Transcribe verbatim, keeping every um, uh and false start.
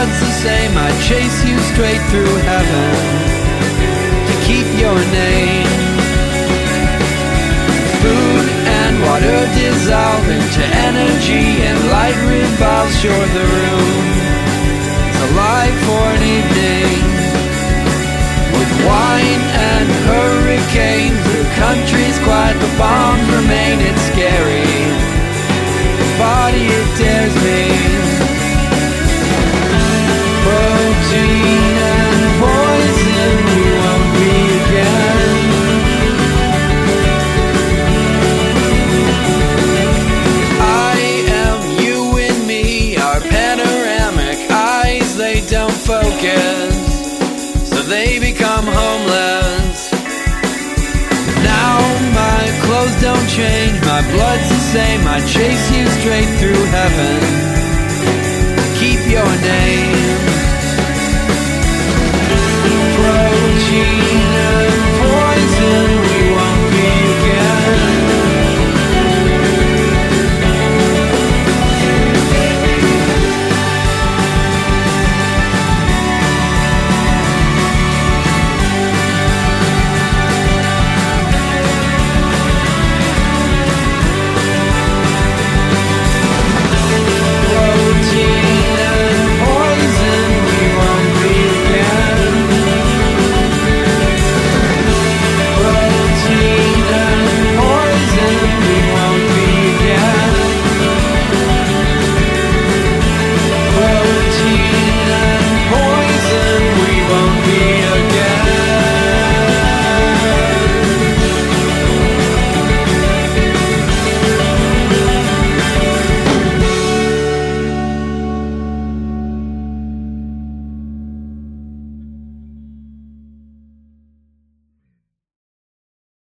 blood's the same, I'd chase you straight through heaven to keep your name. Food and water dissolve into energy, and light revolves shore the room. It's alive for an evening, with wine and hurricanes. The country's quiet, the bombs remain, it's scary. The body, it dares me. Protein and poison, we won't be again. I am you and me, our panoramic eyes, they don't focus, so they become homeless. Now my clothes don't change, my blood's the same, I chase you straight through heaven, keep your name. Protein and poison.